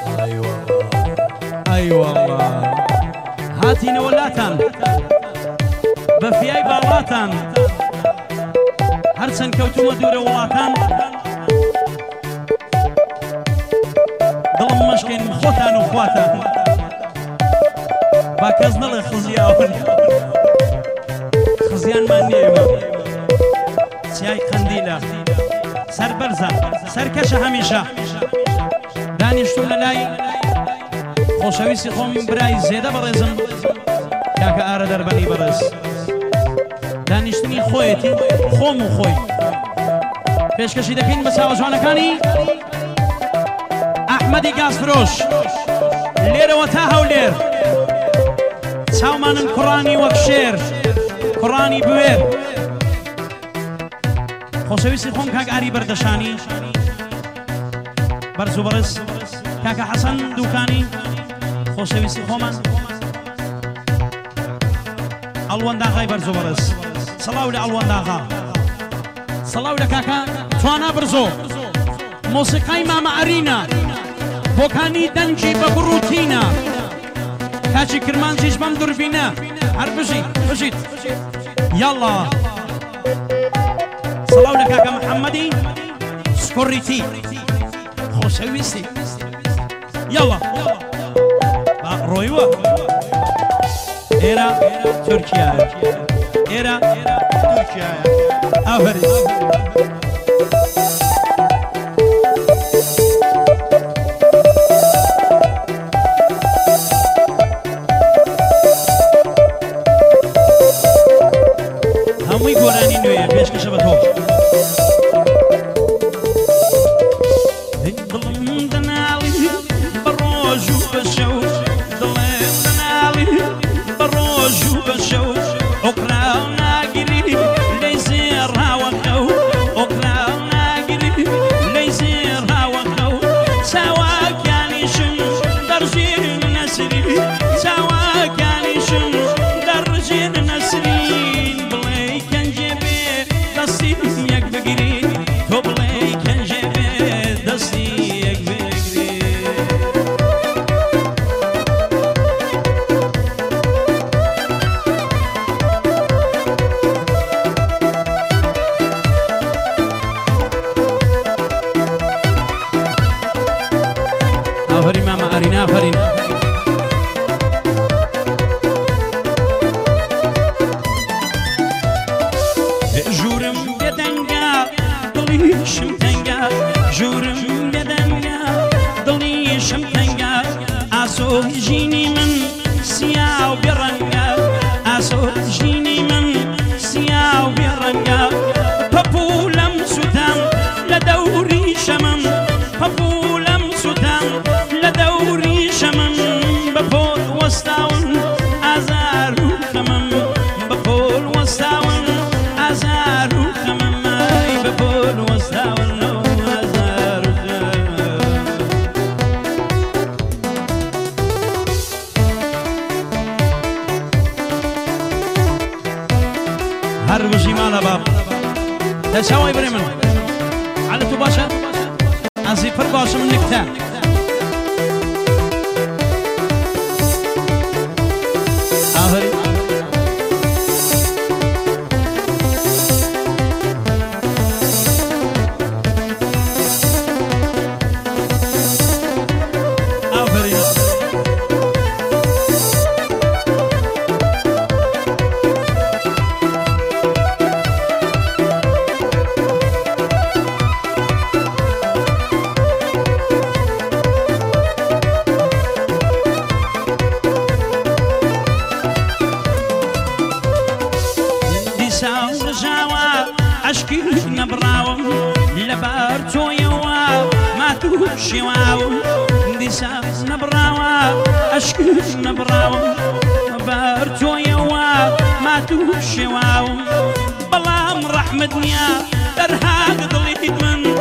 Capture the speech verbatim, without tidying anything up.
اي والله اي والله هاتي نولاتان بفياي بالاتان هرسن كوتو مدور ولاتان دڵم مەشکێن خۆتان و خواتان با کەس نەڵێ خزیاون خزیانمان نییە ئێمە چیای قەندیلە سەر بەرزە سەرکەشە هەمیشە دانیشتو لە لای خۆشەویستی خۆم برای زێدە بەڕێزم کاکە ئارە دەربەنی بەڕێز دانیشتنی خۆیەتی خۆم و خۆی پێشکەشی دەکەین بە چاوە جوانەکانی ئەحمەدی گازفرۆش لێرەوە تا هەولێر چاومانن کوڕانی وەک شێر کوڕانی بوێر خۆشەویستی خۆم کاک ئاری بەردەشانی بەرز و بەڕز کاکە حەسەن دووکانی خۆشەویستی خۆمان ئەڵوەنداغای بەرز و بەڕز سەڵاو لە ئەڵوەنداغا سەڵاو لە کاکە توانا برزۆ مۆسیقای مامە ئەرینە بۆکانی دەنجی بە بڕوتینە کاچی کرمانجیش بەم دووربینە هەر بژیت بژیت یاڵا سەڵاو لە کاکە محەممەدی سکۆڕیتی خۆشەویستی یاڵا ڕۆیوە ئێرە تورکیایە ئێرە تورکیایە ئافرین هەمووی گۆرانی نوێیە پێشکەشە بە تۆ دڵم دەناڵی بە ڕۆژ و بە شەو دڵێم دەناڵی بە ڕۆژ و بە شەو ئۆکراو ناگیری لەی زێڕاوە خەو ئۆکراو ناگیری لەی زێڕاوە خەو چاواکیانیشم دەڕژێن نەسری چاواکیانیشم دەڕژێن نەسرین بڵێ کەنجێ بێ دەستی یەک بگیری تۆ بڵێ کەنجێ بێ دەستی یەک بگیری ئافرین مامە ئەرین ئافرین ژوورم بێدەنگە دڵیشم تەنگە ژوورم بێدەنگە دڵیشم تەنگە ئاسۆ ژینی من سیا و بێڕەنگە ئاسۆ ژینی من سیا و بێڕەنگە پەپوولەم سوتام لە دەوری شەمم پەپوولەم سوتام لە دەوری شەمم بە پۆل وەستاون ئازار و خەمم بە پۆل وەستاون ئازار و خەمەمای بە پۆل وەستاون ئازار و خەمەم هەر بژی ماڵە باب دەچاوای برێ من حالت تو باشە ئەزی پڕ باشم نکتە ئافرین ساوژاوە عشقی نەبڕاوم لەبەر تۆیەوە ماتوو شێواوم دیسا نەبڕاوە عشقی نەبڕاوم لەبەر تۆیەوە ماتوو شێواوم بەڵام ڕەحمت نییە دەرهاگ دڵیت من